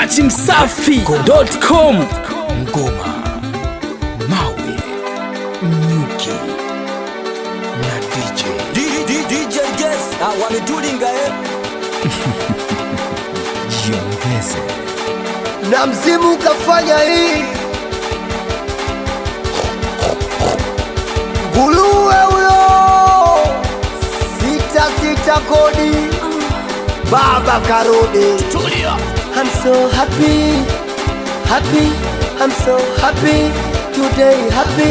dachimsafi.com. Ngoma mawe nyuki na DJ Yes, wametulinga jiongeze na mzimu kafanya hii Guluwe huyo sita kodi Baba Karudi. I'm so happy, I'm so happy, today happy.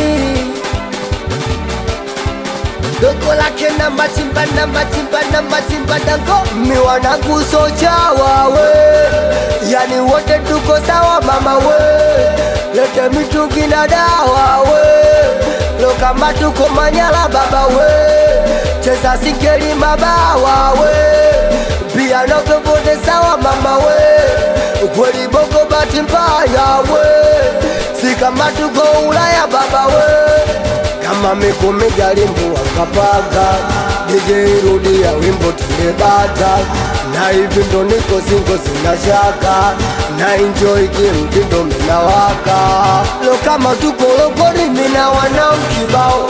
Dogo lake na matimba dango miwana kusocha wawe, yani wote tuko sawa mama we, lete mitungi na dawa we, lokama tuko Manyara baba we, cheza singeli mabawa we, piano popote sawa mama we, ukweli bongo bahati mbaya we, si kama tuko Ulaya baba we, kama mikumi galimbu wakapaga DJ rudia wimbo tulebata, na hivi ndo niko singo sina shaka, na enjoy kimtindo minawaka, lo kama tuko lokoni mina wanao kibao,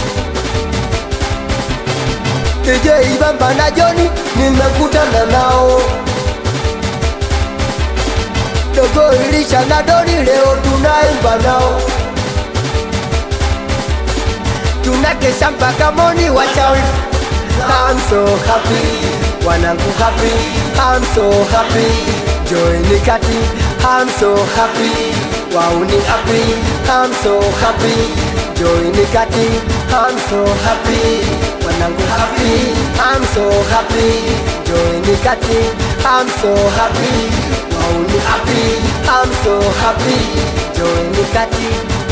DJ Ibamba na Joni nimekutana nao, Dogo Ilisha na Doni leo tunaimba nao, tunakesha mpaka moni wachawi. I'm so happy, wanangu happy, I'm so happy, joy ni kati, I'm so happy, wauni happy, I'm so happy, joy ni kati, I'm so happy, wanangu happy, I'm so happy, joy ni kati, I'm so happy, wauni happy, I'm so happy, joy ni kati.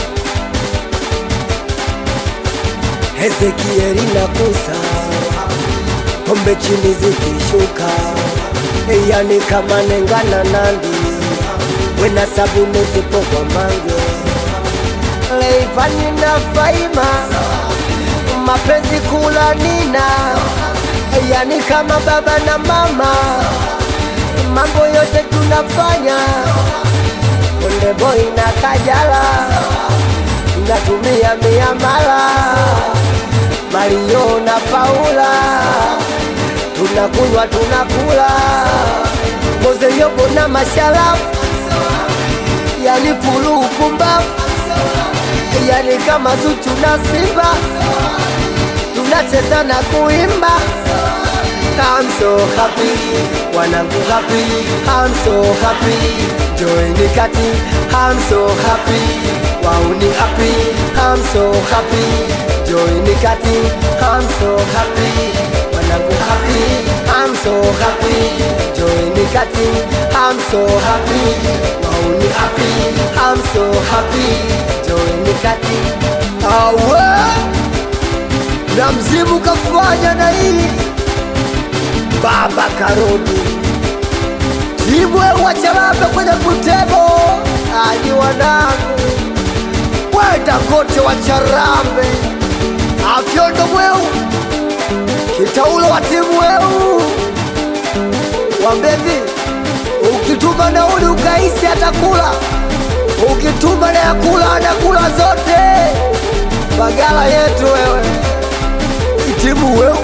Ezekieli na kusa pombe chini zikishuka, yani kama nengana nandi wena sabuni zipo kwa mango, Leivani na Faima mapenzi kula nina, yani kama baba na mama, mambo yote tunafanya, Konde Boy na Kajala natumia miamala, Mario na Paula tunakunywa tunakula, Moze Yobo na Masharafu, yani fulu ukumbafu, yani kama Zuchu na Simba tunacheza na kuimba. I'm so happy, wanangu happy, I'm so happy, joy ni kati, I'm so happy, wauni happy, I'm so happy, joy ni kati, I'm so happy, wanangu happy, I'm so happy, joy ni kati, I'm so happy, wauni happy, I'm so happy, joy ni kati. Awe na mzimu kafanya na hii Baba Karudi Timwe wachalambe kwenye kutebo, aji wanangu wenda kote wacharambe, Afyondo mweu Kitaulo wa timu weu, wambevi ukituma nauli ukaisi atakula, ukituma na yakula anakula zote, Bagala yetu wewe, timu weu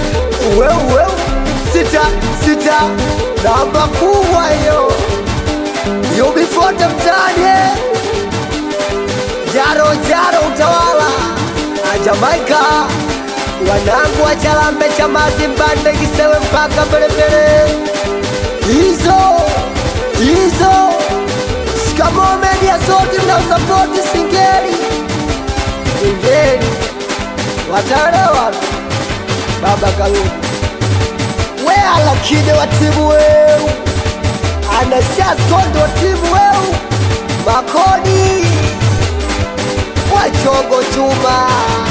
sita namba kubwa hiyo yubifote mtani, jaro utawala Jamaika, wanangu wachalambe chamazi mbande kisewe mpaka mbele hizo shikamo media zote mna usapoti singeli watarewa Baba Karudi wea lakini wa timu weu anashas kondo wa timu weu Makodi Wachogo Chuma.